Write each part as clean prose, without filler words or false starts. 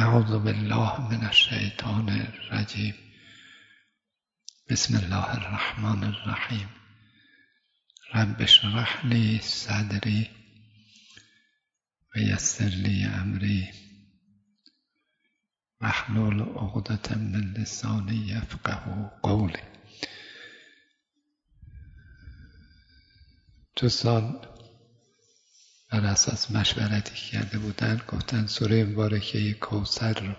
اعوذ بالله من الشیطان الرجیم. بسم الله الرحمن الرحیم. رب اشرح لی صدری و یسر لی امری واحلل عقدة من لسانی یفقهوا قولی. دوستان بر اساس مشورتی کرده بودن گفتن سوره مبارکه کوثر رو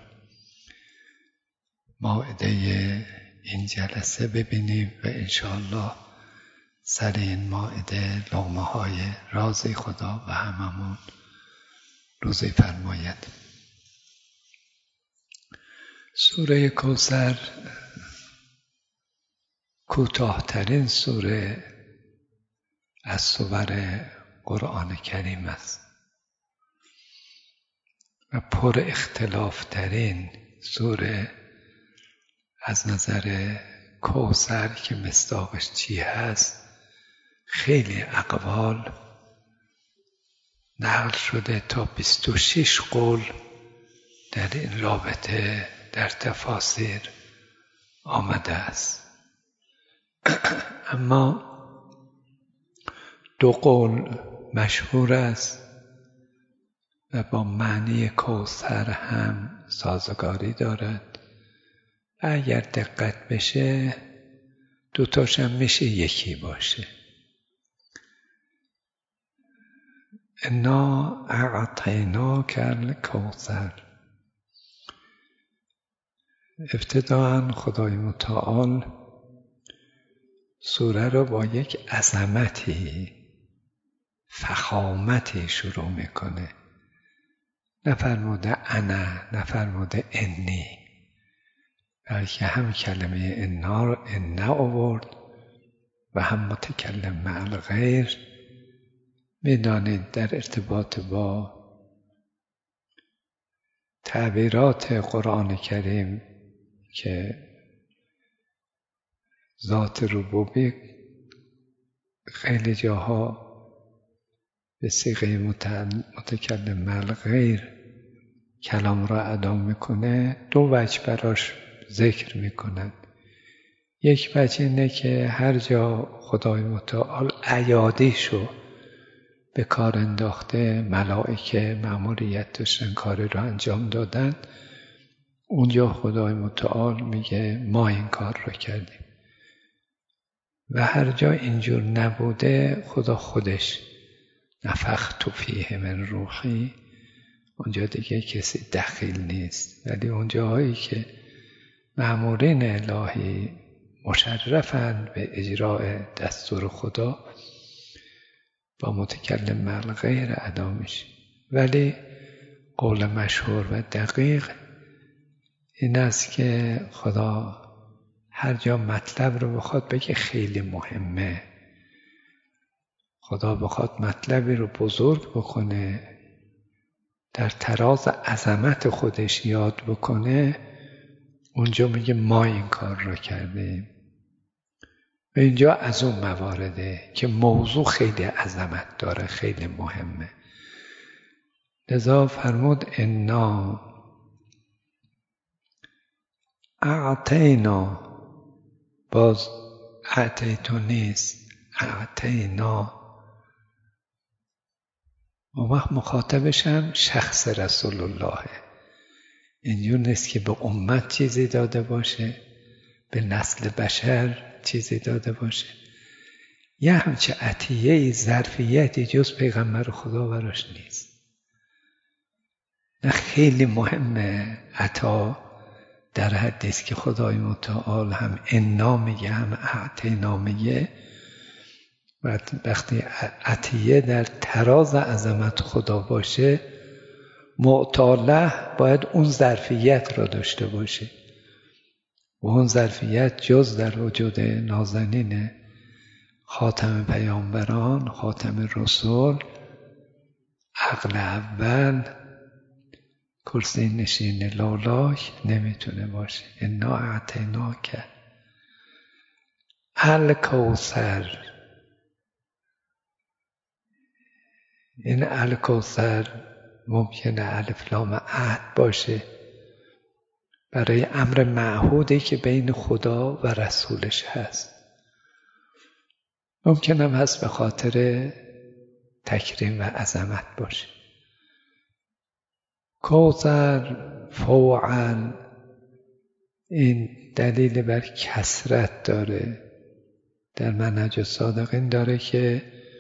مائده این جلسه ببینیم و انشاءالله سر این مائده لقمه های رازی خدا و هممون روزی فرماید. سوره کوثر کوتاه‌ترین سوره از سور قرآن کریم است و پر اختلاف ترین سوره از نظر کوثر که مصداقش چی هست. خیلی اقوال نقل شده تا 26 قول در این رابطه در تفاسیر آمده است، اما 2 قول مشهور است و با معنی کوثر هم سازگاری دارد و اگر دقت بشه 2 تاش هم میشه یکی باشه. انا اعطیناک الکوثر. ابتداءً خدای متعال سوره رو با یک عظمتی فخامتی شروع میکنه. نفرموده انا، نفرموده انی، بلکه هم کلمه انا آورد و هم متکلم مع الغیر. میدانید در ارتباط با تعبیرات قرآن کریم که ذات ربوبی خیلی جاها به صیغه متکلم مع الغیر کلام را ادا میکنه. 2 وجه براش ذکر میکنند. یک وجه اینه که هر جا خدای متعال ایادیشو به کار انداخته، ملائکه مأموریت داشتن کار را انجام دادن، اونجا خدای متعال میگه ما این کار را کردیم. و هر جا اینجور نبوده خدا خودش نفخت فیه من روحی، اونجا دیگه کسی دخیل نیست. ولی اونجاهایی که مأمورین الهی مشرفن به اجراء دستور خدا با متکلم مع الغیر ادا میشه. ولی قول مشهور و دقیق این است که خدا هر جا مطلب رو بخواد بگه خیلی مهمه، خدا بخواد مطلبی رو بزرگ بکنه، در تراز عظمت خودش یاد بکنه، اونجا میگه ما این کار رو کردیم. و اینجا از اون موارده که موضوع خیلی عظمت داره، خیلی مهمه. لذا فرمود انا اعطینا، باز اعطیتو نیست، اعطینا. اون وقت مخاطبش هم شخص رسول الله. اینجور نیست که به امت چیزی داده باشه، به نسل بشر چیزی داده باشه. یه همچه عطیه ظرفیتی جز پیغمبر خدا براش نیست. نه خیلی مهمه عطا در حدیث که خدای متعال هم انا میگه هم اعطینا میگه. وقتی عطیه در تراز عظمت خدا باشه، معطاله باید اون ظرفیت را داشته باشه و اون ظرفیت جز در وجود نازنین خاتم پیامبران، خاتم رسول، عقل اول، کرسی نشین لالاک نمیتونه باشه. انا اعطیناک الکوثر. این الکوثر ممکنه الف لام عهد باشه برای امر معهودی که بین خدا و رسولش هست. ممکنم هست به خاطر تکریم و عظمت باشه. کوثر فوعا این دلیل بر کثرت داره. در منهج الصادقین داره که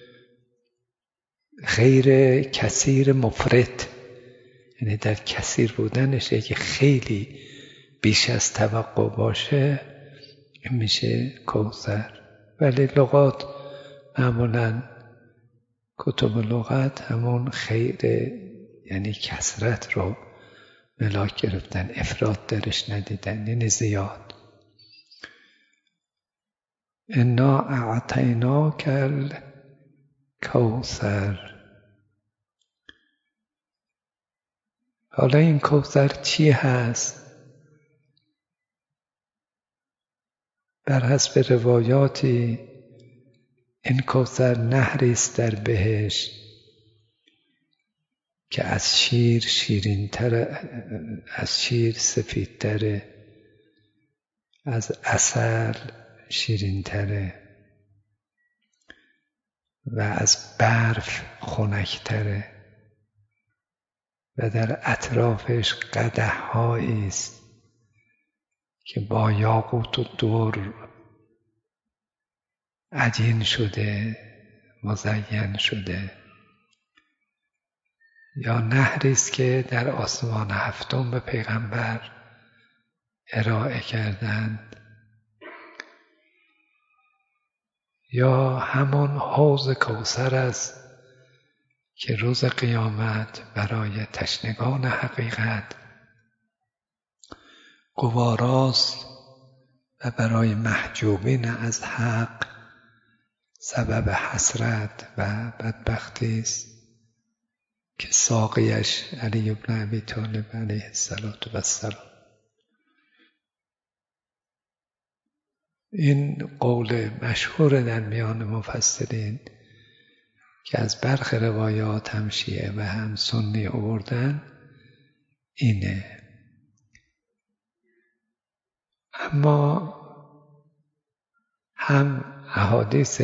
غیر کثیر مفرط، یعنی در کثیر بودنش که خیلی بیش از توقع باشه این میشه کوثر. ولی لغات معمولا کتب لغت همون خیر یعنی کثرت رو ملاک گرفتن، افراط درش ندیدن، یعنی زیاد. انا اعطیناک الکوثر. حالا این کوثر چی هست؟ بر حسب روایاتی این کوثر نهری است در بهشت که از شیر شیرین‌تر، از شیر سفیدتره، از عسل شیرین‌تره و از برف خنک‌تره و در اطرافش قدح‌هایی است که با یاقوت و در عجین شده، مزین شده. یا نهری است که در آسمان هفتم به پیغمبر ارائه کردند، یا همون حوض کوثر است که روز قیامت برای تشنگان حقیقت گواراست و برای محجوبین از حق سبب حسرت و بدبختی است که ساقیش علی بن ابی طالب علیه السلام. این قول مشهور در میان مفسرین که از برخ روایات هم شیعه و هم سنی آوردن اینه. اما هم احادیث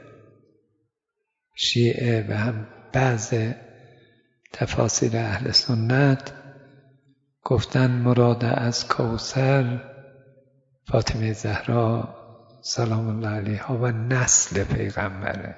شیعه و هم بعض تفاسیر اهل سنت گفتن مراد از کوثر فاطمه زهرا سلام الله علیها و نسل پیغمبره.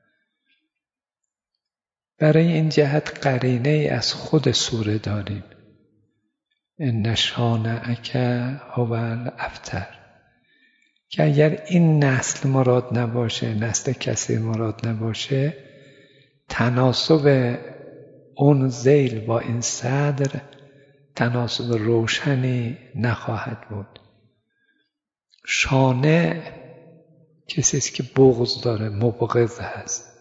برای این جهت قرینه ای از خود سوره داریم، ان شانئک هو الابتر، که اگر این نسل مراد نباشه، نسل کثیر مراد نباشه، تناسب اون ذیل با این صدر تناسب روشنی نخواهد بود. شانع کسی است که بغض داره، مبغض هست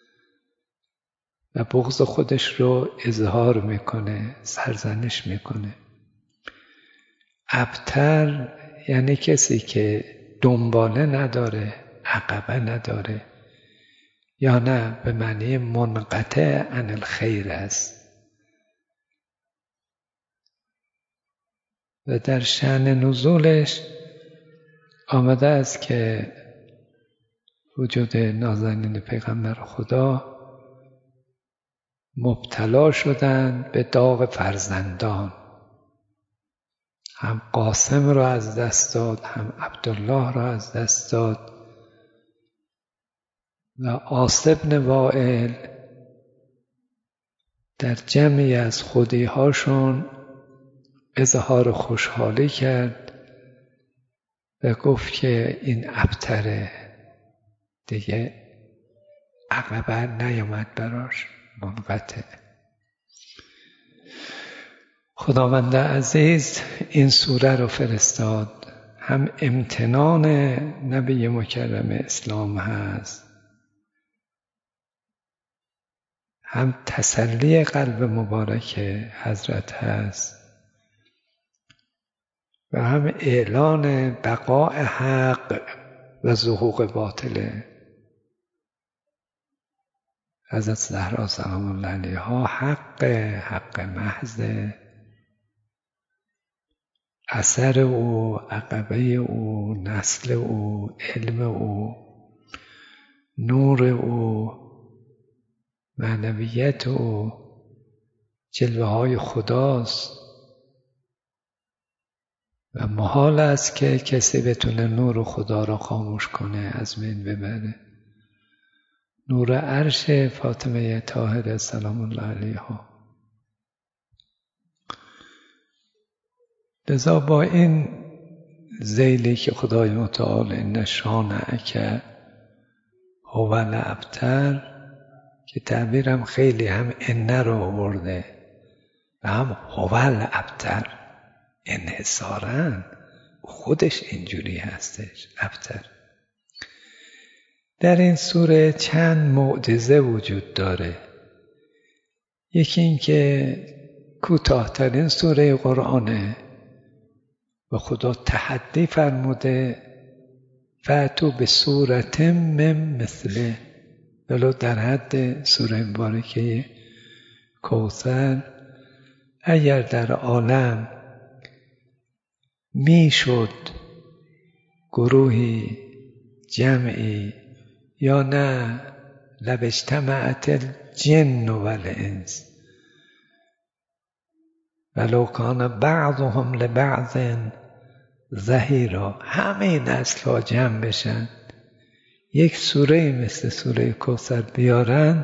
و بغض خودش رو اظهار میکنه، سرزنش میکنه. ابتر یعنی کسی که دنباله نداره، عقبه نداره، یا نه به معنی منقطع عن الخیر است. و در شأن نزولش آمده است که وجود نازنین پیغمبر خدا مبتلا شدند به داغ فرزندان. هم قاسم را از دست داد، هم عبدالله را از دست داد و عاص بن وائل در جمعی از خودی‌هاشون اظهار خوشحالی کرد و گفت که این ابتره، دیگه عقبه نیامد براش، منقطع. خداوند عزیز این سوره رو فرستاد، هم امتنان نبی مکرم اسلام هست، هم تسلی قلب مبارک حضرت هست و هم اعلان بقاء حق و ظهور باطله. حضرت زهرا سلام الله علیها حق محض، اثر او، عقبه او، نسل او، علم او، نور او، معنویت او، جلوه های خداست و محال است که کسی بتونه نور خدا را خاموش کنه، از بین ببره. نور عرش فاطمه طاهره سلام الله علیها. لذا با این ذیلی که خدای متعال ان شانئک هو الابتر، که تعبیرم خیلی هم ان رو آورده و هم هو الابتر، انحصاراً خودش اینجوری هستش ابتر. در این سوره چند معجزه وجود داره. یکی این که کوتاه‌ترین سوره قرآنه و خدا تحدی فرموده فأتوا بسورة من مثله، ولو در حد سوره مبارکه کوثر. اگر در عالم میشد گروهی، جمعی، یا نه لاجتمعت الجن والانس ولو کان بعضهم لبعض ظهیرا، همه نسل ها جمع بشن یک سوره مثل سوره کوثر بیارن،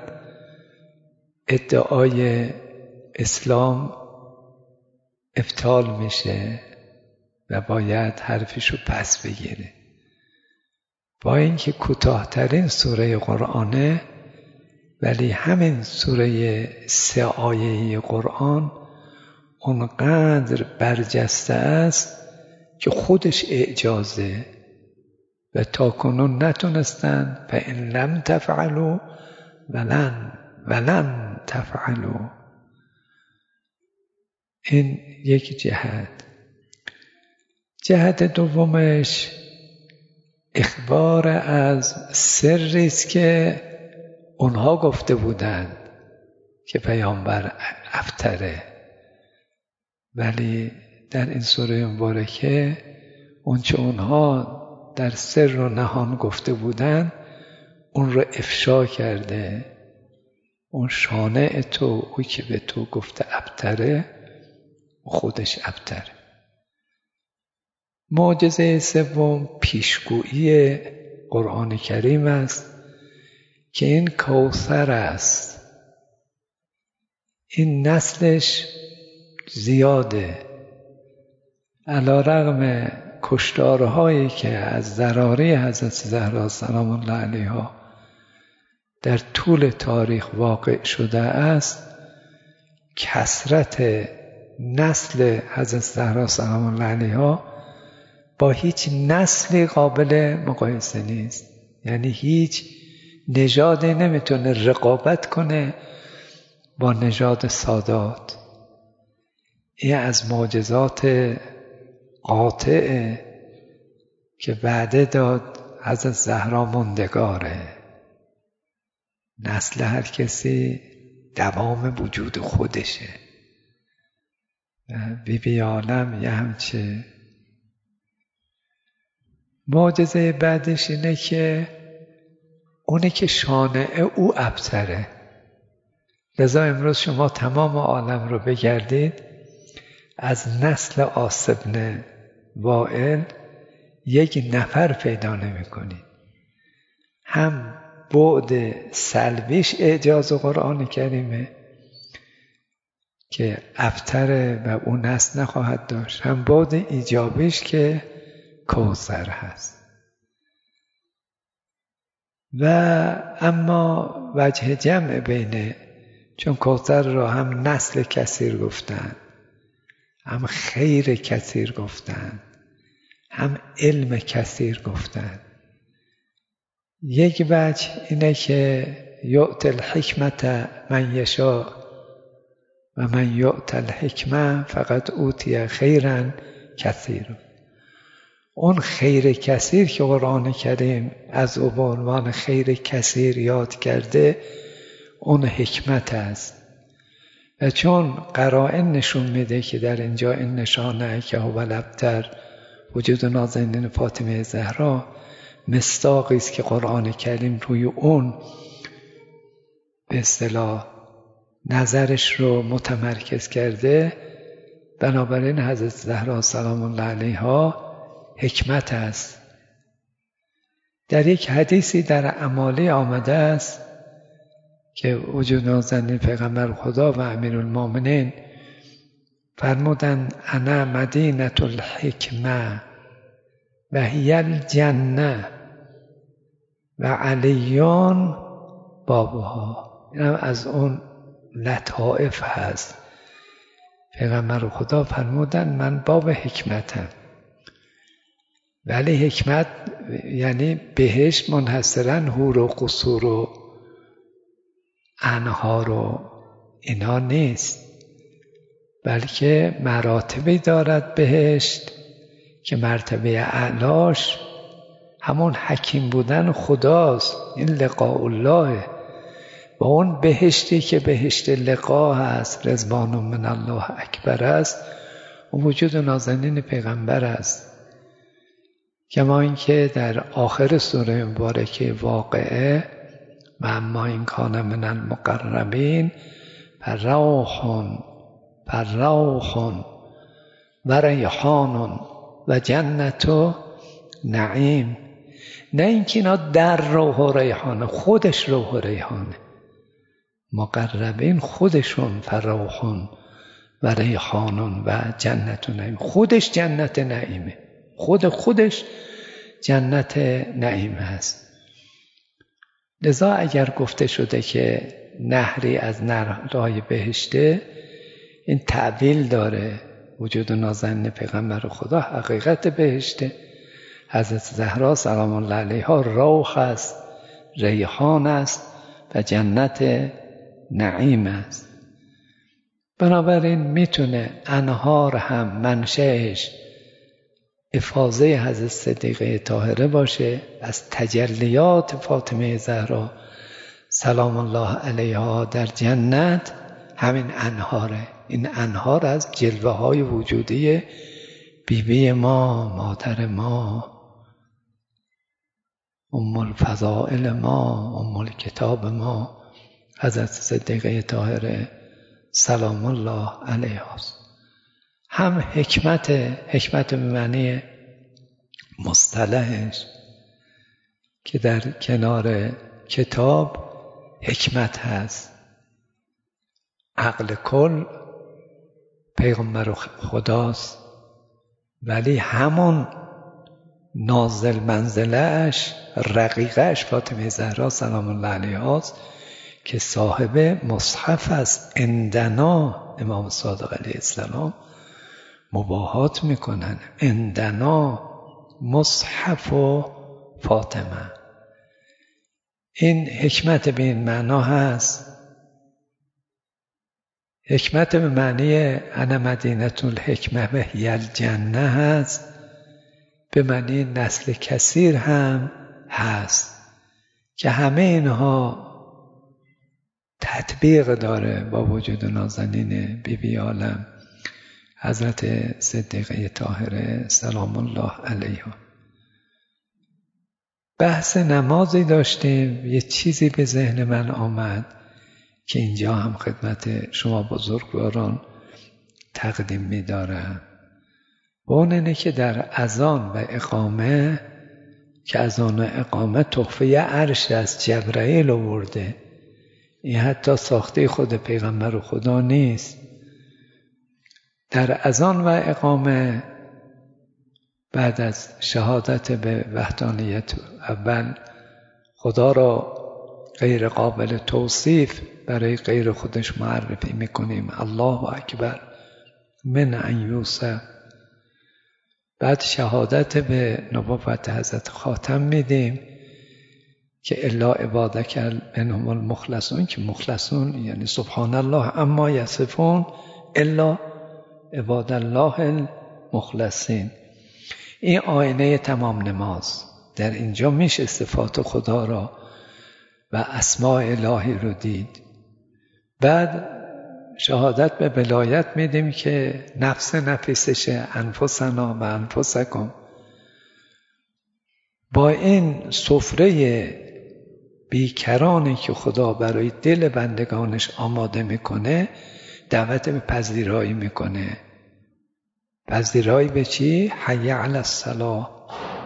ادعای اسلام ابطال میشه و باید حرفشو پس بگیره. با اینکه کوتاه‌ترین سوره قرآنه، ولی همین سوره 3 آیه‌ای قرآن اونقدر برجسته است که خودش اعجازه و تاکنون نتونستن فإن لم تفعلوا ولن تفعلوا. این یک جهت. جهت دومش اخبار از سری است که اونها گفته بودند که پیامبر ابتره، ولی در این سوره مبارکه اونچه اونها در سر و نهان گفته بودند اون رو افشا کرده. اون شانع تو، او که به تو گفته ابتره، خودش ابتره. معجزه سوم پیشگویی قرآن کریم است که این کوثر است. این نسلش زیاده، علی رغم کشتارهایی که از ذراره حضرت زهرا سلام الله علیها در طول تاریخ واقع شده است، کثرت نسل حضرت زهرا سلام الله علیها با هیچ نسلی قابل مقایسه نیست. یعنی هیچ نژادی نمیتونه رقابت کنه با نژاد سادات. این از معجزات قاطع که وعده داد حضرت زهرا موندگاره. نسل هر کسی دوام وجود خودشه. بی عالم یه همچه. معجزه بعدش اینه که اونه که شانع او ابتره. لذا امروز شما تمام عالم رو بگردید، از نسل عاص بن وائل یک نفر پیدا نمی کنید. هم بعد سلبیش اعجاز قرآن کریمه که ابتره و اون نسل نخواهد داشت، هم بعد ایجابیش که کوثر هست. و اما وجه جمع بینه، چون کوثر را هم نسل کثیر گفتن، هم خیر کثیر گفتن، هم علم کثیر گفتن. یک وجه اینه که یؤتی الحکمت من یشاء و من یؤت الحکمه فقد اوتی خیرا کثیر. اون خیر کثیر که قرآن کریم از او به عنوان خیر کثیر یاد کرده، اون حکمت است. و چون قرائن نشون میده که در اینجا این نشانه که هو الابتر وجود نازنین فاطمه زهرا مصداقی است که قرآن کریم روی اون به اصطلاح نظرش رو متمرکز کرده، بنابراین حضرت زهرا سلام الله علیها حکمت است. در یک حدیثی در امالی آمده است که وجود نازنین پیغمبر خدا و امیرالمومنین فرمودند انا مدینة الحکمه و هی الجنه و علیون بابها. این هم از اون لطائف هست. پیغمبر خدا فرمودند من باب حکمتم، ولی حکمت یعنی بهشت منحصراً حور و قصور و انهار و اینا نیست، بلکه مراتبی دارد بهشت که مرتبه اعلاش همون حکیم بودن خداست. این لقاء الله و اون بهشتی که بهشت لقا هست، رضوان من الله اکبر است، و وجود نازنین پیغمبر است. کما اینکه در آخر سوره مبارکه واقعه و اما این کان من المقربین فروح و ریحان و جنت و نعیم. نه اینکه اینا در روح و ریحانه، خودش روح و ریحانه. مقربین خودشون فروح و ریحان و جنت و نعیم، خودش جنت نعیمه، خودش جنت نعیم هست. لذا اگر گفته شده که نهری از نهرهای بهشته، این تعبیل داره. وجود نازنین پیغمبر خدا حقیقت بهشته. حضرت زهرا سلام الله علیها روح است، ریحان است و جنت نعیم است. بنابراین میتونه انهار هم منشأش افاضه حضرت صدیقه طاهره باشه، از تجلیات فاطمه زهرا سلام الله علیها در جنت همین انهاره. این انهار از جلوه های وجودی بیبی ما، مادر ما، ام الفضائل ما، ام الکتاب ما، حضرت صدیقه طاهره سلام الله علیها است. هم حکمت به معنی مصطلحش که در کنار کتاب حکمت هست. عقل کل پیغمبر خداست، ولی همون نازل منزلش، رقیقش فاطمه زهرا سلام الله علیها است که صاحب مصحف است. عندنا امام صادق علیه السلام مباهات میکنن، عندنا مصحف و فاطمه. این حکمت به این معنا هست. حکمت به معنی انا مدینة الحکمه و هی الجنه هست، به معنی نسل کثیر هم هست که همه اینها تطبیق داره با وجود نازنین بیبی عالم حضرت صدیقه طاهره سلام الله علیها. بحث نمازی داشتیم. یه چیزی به ذهن من آمد که اینجا هم خدمت شما بزرگواران تقدیم می‌دارم. و اون اینه که در اذان و اقامه، که اذان و اقامه تحفه عرش از جبرائیل آورده، این حتی ساخته خود پیغمبر خدا نیست. در اذان و اقامه بعد از شهادت به وحدانیت اول، خدا را غیر قابل توصیف برای غیر خودش معرفی میکنیم، الله اکبر من ان یوصف. بعد شهادت به نبوت حضرت خاتم میدیم که الا عبادک منهم المخلصون، که مخلصون یعنی سبحان الله اما یصفون الا عباد الله المخلصین. این آینه تمام نماز. در اینجا میشه صفات خدا را و اسماء الهی رو دید. بعد شهادت به ولایت میدیم که نفس نفیسشه، انفسنا و انفسکم. با این سفره بیکرانی که خدا برای دل بندگانش آماده میکنه دعوت به پذیرایی میکنه. پذیرایی به چی؟ حی علی الصلاة.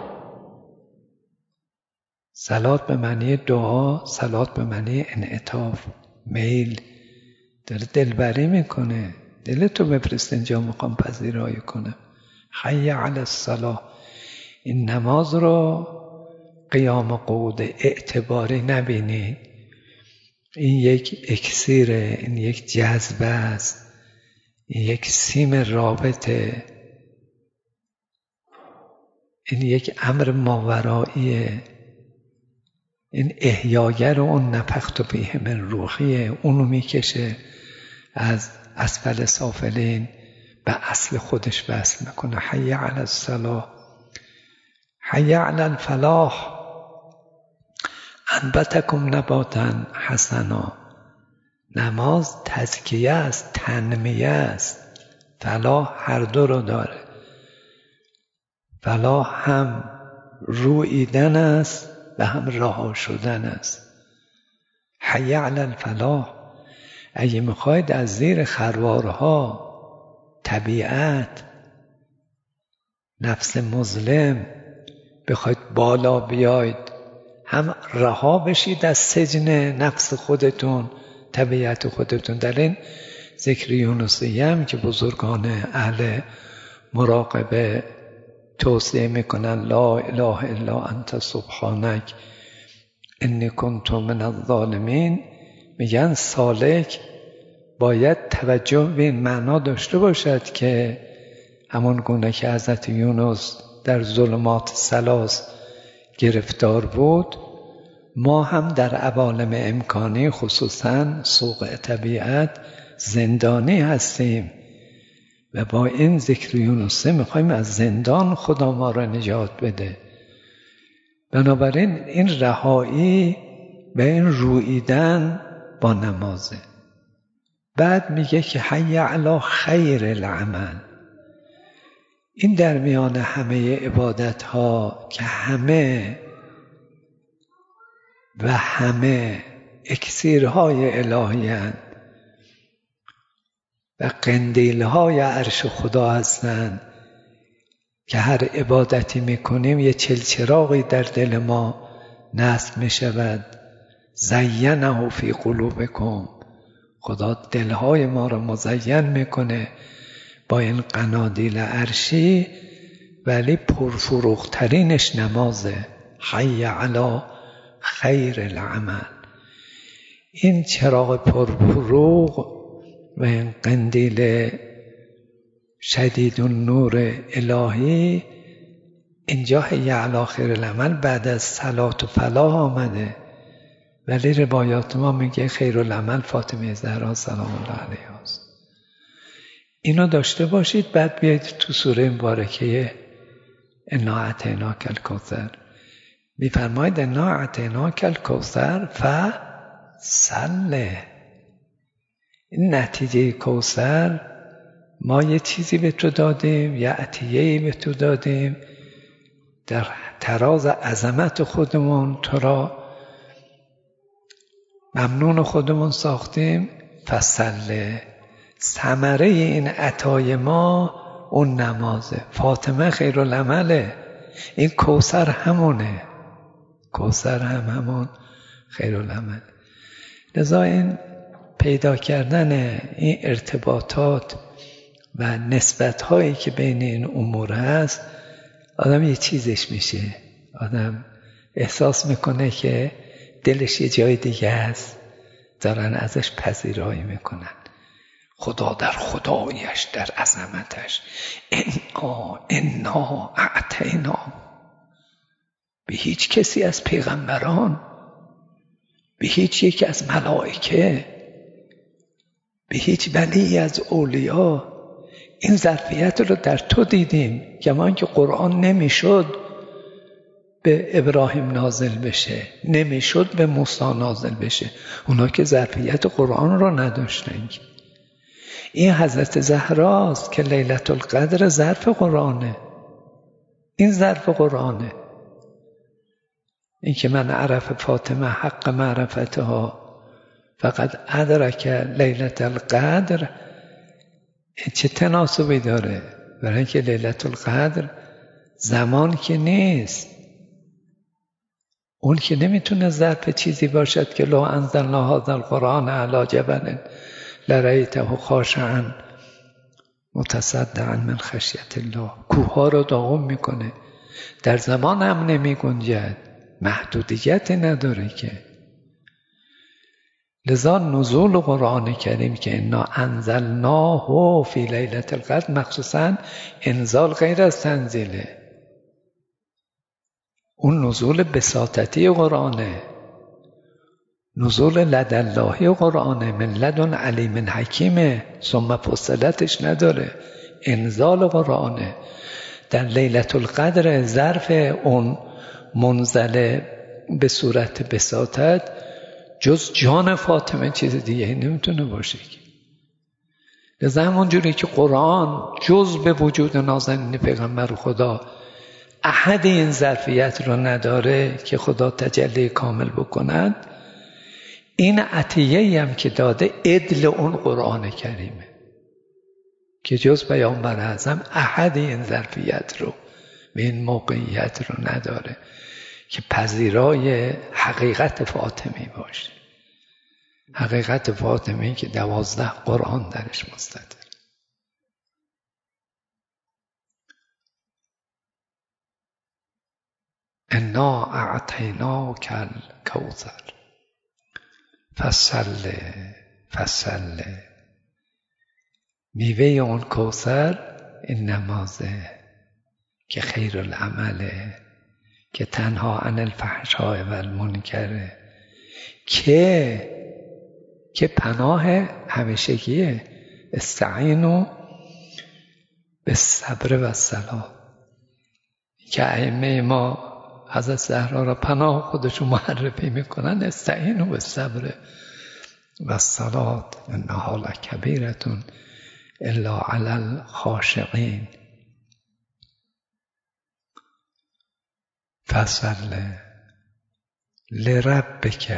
صلات به معنی دعا، صلات به معنی انعطاف، میل، داره دلبری میکنه. دلتو بفرست اینجا، میخوام پذیرایی کنم. حی علی الصلاة. این نماز رو قیام قعود اعتباری نبینید. این یک اکسیره، این یک جذبه است، این یک سیم رابطه، این یک امر ماوراییه. این احیاگر اون نفخت فیه من روحیه، اونو میکشه از اسفل سافلین به اصل خودش وصل میکنه. حی علی الصلاة، حی علی الفلاح، انبتکم نباتا حسنا. نماز تزکیه است، تنمیه است. فلاح هر دو رو داره. فلاح هم روییدن است و هم رها شدن است. حی علی الفلاح. اگه میخواید از زیر خروارها، طبیعت، نفس مظلم بخواید بالا بیاید، هم رها بشید از سجن نفس خودتون، طبیعت خودتون. در این ذکر یونسیه هم که بزرگان اهل مراقبه توصیه میکنن لا اله الا انت سبحانک انی کنت من الظالمین، میگن سالک باید توجه به این معنا داشته باشد که همون گونه که حضرت یونس در ظلمات ثلاث گرفتار بود، ما هم در عوالم امکانی خصوصا سوق طبیعت زندانی هستیم و با این ذکر یونسه میخوایم از زندان خدا ما را نجات بده. بنابراین این رهایی و این روییدن با نمازه. بعد میگه که حی علی خیر العمل. این در میان همه عبادت ها که همه اکسیرهای الهی هستند و قندیلهای عرش خدا هستند که هر عبادتی میکنیم یه چلچراغی در دل ما نصب میشود. زینه فی قلوبکم. خدا دلهای ما را مزین میکنه با این قنادیل عرشی، ولی پرفروغترینش نمازه. حی علی خیر العمل. این چراغ پرفروغ و این قندیل شدید النور الهی، اینجا حی علی خیر العمل بعد از صلات و فلاح آمده، ولی روایات ما میگه خیر العمل فاطمه زهرا سلام الله علیها است. اینو داشته باشید. بعد بیایید تو سوره مبارکه انا اعطیناک الکوثر، میفرماید انا اعطیناک الکوثر فصل. این نتیجه کوثر، ما یه چیزی به تو دادیم، یه عطیه‌ای به تو دادیم، در تراز عظمت خودمون تو را ممنون خودمون ساختیم. فصل. ثمره این عطای ما اون نمازه. فاطمه خیرالعمله. این کوثر همونه. کوثر هم همون خیرالعمل. لذا این پیدا کردن این ارتباطات و نسبت‌هایی که بین این امور هست، آدم یه چیزش میشه. آدم احساس میکنه که دلش یه جای دیگه هست، دارن ازش پذیرایی میکنن. خدا در خدایش، در عظمتش. انا اعطینا. به هیچ کسی از پیغمبران، به هیچ یک از ملائکه، به هیچ ولی از اولیا این ظرفیت رو در تو دیدیم. کمان که قرآن نمیشد به ابراهیم نازل بشه، نمیشد به موسی نازل بشه، اونا که ظرفیت قرآن رو نداشتن. این حضرت زهراست که لیلة القدر ظرف قرآنه. این ظرف قرآنه. این که من عرف فاطمه حق معرفتها فقط ادرک لیلة القدر، چه تناسبی داره؟ برای اینکه لیلة القدر زمان که نیست، اون که نمیتونه ظرف چیزی باشد که لو انزلنا هذا القرآن علی جبل لرأیته خاشعا متصدعا من خشیت الله. کوهها رو داغون میکنه. در زمان هم نمی گنجد، محدودیت نداره که. لذا نزول قرآن کریم که انا انزلناه فی لیلة القدر، مخصوصا انزال غیر از تنزیله. اون نزول بساطتی قرآنه، نزول لداللهی قرآنه، من لدن علیم حکیمه، ثم فصلتش نداره، انزال قرآنه. در لیلة القدر ظرف اون منزل به صورت بساطت جز جان فاطمه چیز دیگه نمیتونه باشه. لذا همون جوری که قرآن جز به وجود نازنین پیغمبر خدا احد این ظرفیت رو نداره که خدا تجلی کامل بکند، این عطیه‌ای هم که داده عدل اون قرآن کریمه که جز پیامبر اعظم احد این ظرفیت رو و این موقعیت رو نداره که پذیرای حقیقت فاطمی باشه. حقیقت فاطمی که 12 قرآن درش مستتر. انا اعطیناک الکوثر فصل. میوه اون کوثر این نمازه که خیر العمله، که تنها عن الفحشاء و المنکر، که پناه همیشگیه. استعینوا بالصبر و الصلاة، که ائمه ما حضرت زهرا را پناه خودشون معرفی میکنن. استعینوا بالصبر و الصلاة انها لکبیرة الا علی الخاشعین. فصل لربک.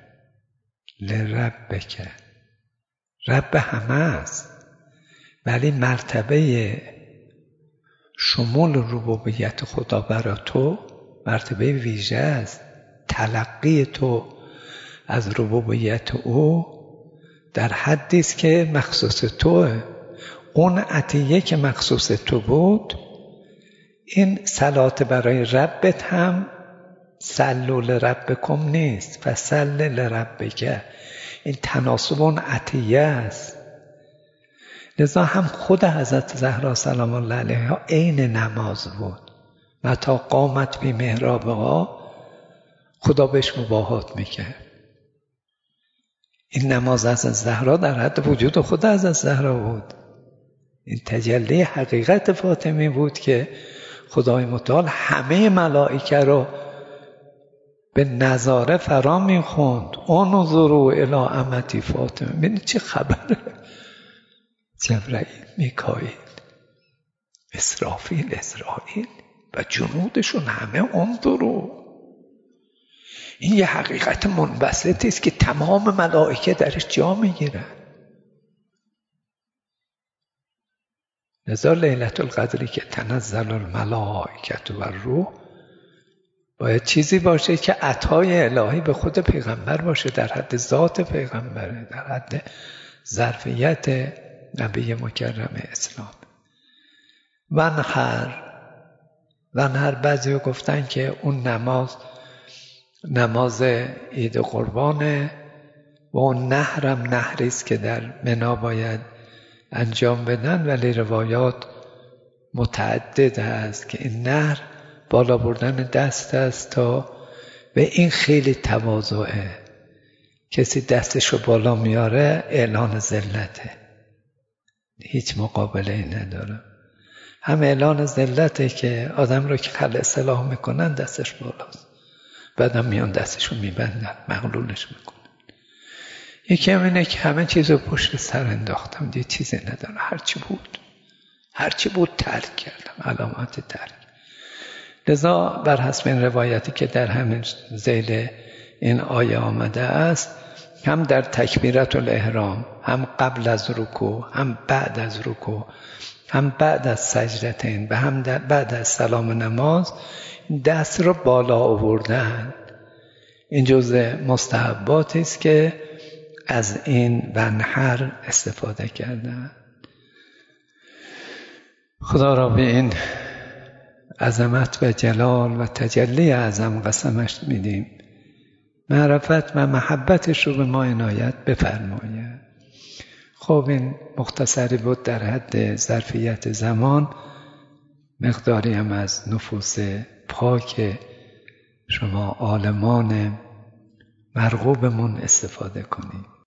رب همه است، ولی مرتبه شمول ربوبیت خدا برای تو مرتبه ویژه است. تلقی تو از ربوبیت او در حدی است که مخصوص توه. اون عطیه که مخصوص تو بود، این صلات برای ربت هم صلوا لربکم نیست، فصل لربک. این تناسب اون عطیه است. لذا هم خود حضرت زهرا سلام الله علیها عین نماز بود. متی قامت فی محرابها، خدا بهش مباهات میکرد. این نماز از زهرا در حد وجود خود از زهرا بود. این تجلی حقیقت فاطمی بود که خدای متعال همه ملائکه رو به نظاره فرا میخوند. انظروا الی امتی فاطمه. ببینید چه خبره. جبرائیل، میکائیل، اسرافیل، اسرائیل و جنودشون همه انظروا. این یه حقیقت منبسطی است که تمام ملائکه درش جا میگیرن. لذا لیلة القدری که تنزل الملائکة و الروح باید چیزی باشه که عطای الهی به خود پیغمبر باشه، در حد ذات پیغمبره، در حد ظرفیت نبی مکرم اسلام. ونهر بعضی گفتن که اون نماز عید قربانه و اون نهرم نهریست که در منا باید انجام بدن، ولی روایات متعدد هست که این نهر بالا بردن دست است تا و این خیلی تواضعه. کسی دستشو بالا میاره اعلان ذلته، هیچ مقابله نداره. هم اعلان ذلته که آدم رو که خلع سلاح میکنن دستش بالاست، بعدم میان دستشو میبندن، مغلولش میکنن. یکی هم اینه که همه چیز رو پشت سر انداختم، یه چیزی ندارم، هرچی بود ترک کردم، علامات ترک. لذا بر حسب این روایتی که در همین ذیل این آیه آمده است، هم در تکبیرت الاحرام، هم قبل از رکوع، هم بعد از رکوع، هم بعد از سجدتین و هم بعد از سلام نماز دست رو بالا آوردن. این جزء مستحباتی است که از این ونحر استفاده کردن. خدا را به این عظمت و جلال و تجلی اعظم قسمش میدیم، معرفت و محبتش رو به ما عنایت بفرماید. خب این مختصری بود در حد ظرفیت زمان، مقداری هم از نفوس پاک شما عالمان مرغوبمون استفاده کنیم.